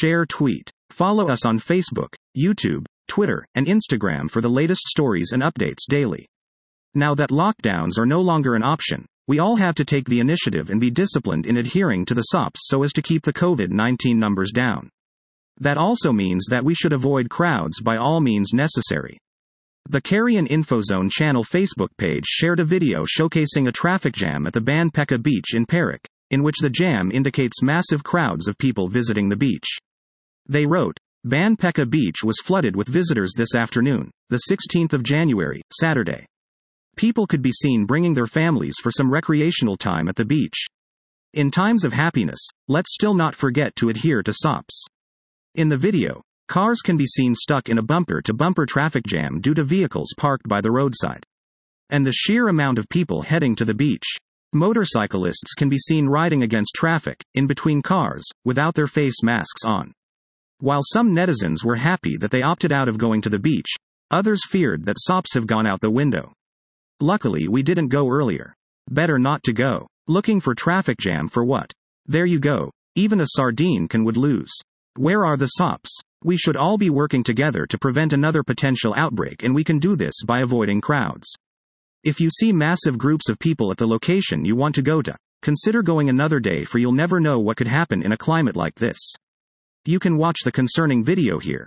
Share tweet. Follow us on Facebook, YouTube, Twitter, and Instagram for the latest stories and updates daily. Now that lockdowns are no longer an option, we all have to take the initiative and be disciplined in adhering to the SOPs so as to keep the COVID-19 numbers down. That also means that we should avoid crowds by all means necessary. The Carrion InfoZone channel Facebook page shared a video showcasing a traffic jam at the Ban Peka Beach in Perak, in which the jam indicates massive crowds of people visiting the beach. They wrote, "Ban Peka Beach was flooded with visitors this afternoon, the 16th of January, Saturday. People could be seen bringing their families for some recreational time at the beach. In times of happiness, let's still not forget to adhere to SOPs." In the video, cars can be seen stuck in a bumper-to-bumper traffic jam due to vehicles parked by the roadside. And the sheer amount of people heading to the beach. Motorcyclists can be seen riding against traffic, in between cars, without their face masks on. While some netizens were happy that they opted out of going to the beach, others feared that SOPs have gone out the window. Luckily we didn't go earlier. Better not to go. Looking for traffic jam for what? There you go. Even a sardine would lose. Where are the SOPs? We should all be working together to prevent another potential outbreak, and we can do this by avoiding crowds. If you see massive groups of people at the location you want to go to, consider going another day, for you'll never know what could happen in a climate like this. You can watch the concerning video here.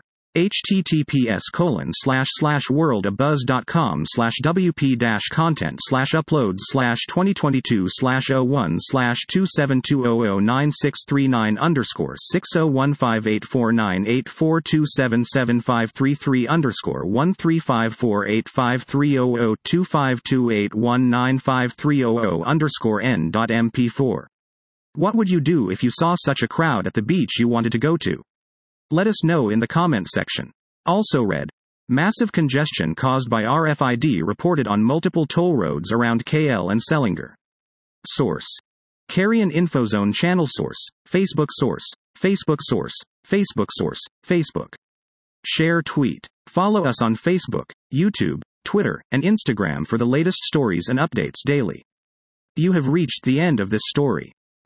https://world.buzz.com/wp-content/uploads/2022/009639753302775330025281530275330underscore13548530025300252819530. What would you do if you saw such a crowd at the beach you wanted to go to? Let us know in the comment section. Also read, massive congestion caused by RFID reported on multiple toll roads around KL and Selangor. Source: Carrion InfoZone channel. Source: Facebook. Source: Facebook. Source: Facebook. Source: Facebook. Share tweet. Follow us on Facebook, YouTube, Twitter, and Instagram for the latest stories and updates daily. You have reached the end of this story.